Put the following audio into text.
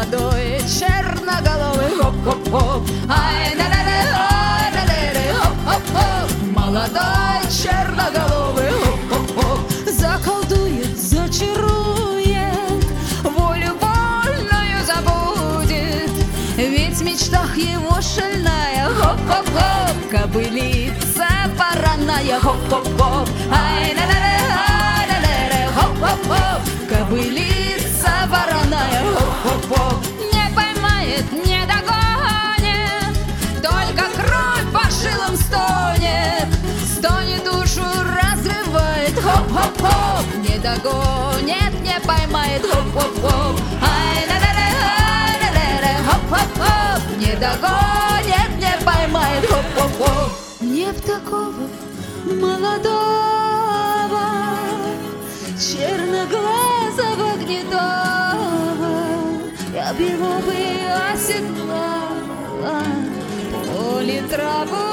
молодой черноголовый, хоп-хоп-хоп, ай да да да да хоп-хоп-хоп, молодой черноголовый, хоп-хоп-хоп, заколдует, зачарует, волю вольную забудет, ведь в мечтах его шальная, хоп-хоп-хоп, кобылица вороная, хоп-хоп-хоп, ай да да да да хоп-хоп-хоп, кобылица вороная, хоп-хоп-хоп, не поймает, не догонит, только кровь по жилам стонет, стонет, душу разрывает, хоп-хоп-хоп, не догонит, не поймает, хоп-хоп-хоп, ай да да да да хоп-хоп-хоп, не догонит, не поймает, хоп-хоп-хоп. Не в такого молодого черноглазого гнедого я б его бы оседлала, поле траву